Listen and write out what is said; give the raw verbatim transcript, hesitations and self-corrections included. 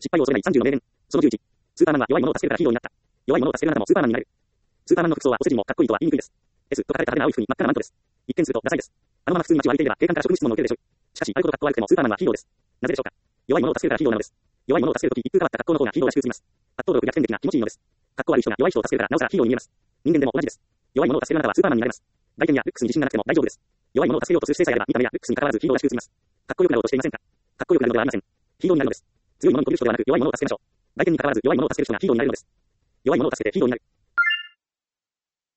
失敗を恐れないさんじゅうの名言。そのじゅういち。スーパーマンは弱い者を助けるからヒーローになった。弱い者を助けるあなたもスーパーマンになれる。スーパーマンの服装はお世辞もかっこいいとは言いにくいです。S と書かれた派手な青い服に真っ赤なマントです。一見するとダサいです。あのまま普通に街を歩いていれば警官から職務質問を受けるでしょう。しかし、あることかっこ悪くてもスーパーマンはヒーローです。なぜでしょうか。弱い者を助けるからヒーローなのです。弱い者を助けるとき一風変わった格好の方がヒーローらしく映ります。圧倒力逆転的な気持ちいいのです。格好悪い人が弱い人を助けるからなおさらヒーローに見えます。人間でも同じです。弱い者を助けるあなたはスーパーマンになれます。外見やルックスに自信がなくても大丈夫です。弱い者を助けようとする姿勢さえあれば見た目やルックスに関わらずヒーローらしく映ります。かっこよくなろうとしていませんか。かっこよくなるのではありません。ヒーローになるのです。強い者に媚びる人ではなく弱い者を助けましょう。外見に関わらず弱い者を助ける人がヒーローになれるのです。弱い者を助けてヒーローになる。